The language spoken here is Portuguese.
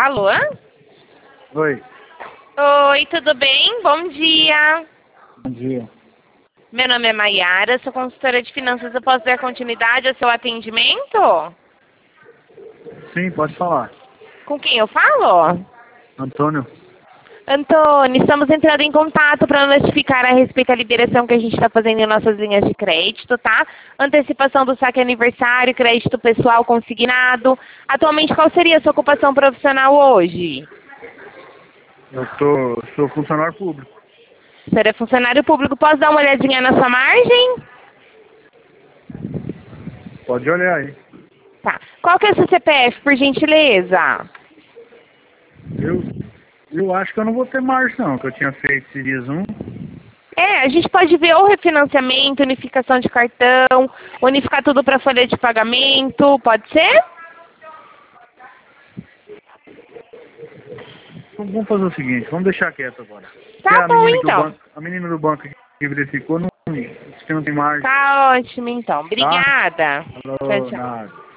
Alô? Oi, Oi, tudo bem? Bom dia. bom dia. Meu nome é Maiara, sou consultora de finanças. Eu posso dar continuidade ao seu atendimento? Sim, pode falar. Com quem eu falo? Antônio, Antônio, estamos entrando em contato para notificar a respeito da liberação que a gente está fazendo em nossas linhas de crédito, tá? Antecipação do saque aniversário, crédito pessoal consignado. Atualmente, qual seria a sua ocupação profissional hoje? sou funcionário público. O senhor é funcionário público, posso dar uma olhadinha na sua margem? Pode olhar aí. Tá. Qual que é o seu CPF, por gentileza? Eu acho que eu não vou ter margem não, que eu tinha feito esses dias um. A gente pode ver ou refinanciamento, unificação de cartão, unificar tudo para folha de pagamento, pode ser? Vamos fazer o seguinte, vamos deixar quieto agora. Tá Porque bom, então. a menina do banco que verificou não disse que não tem margem, Tá ótimo, então. tá? Obrigada. Tchau, Falou, tchau. nada.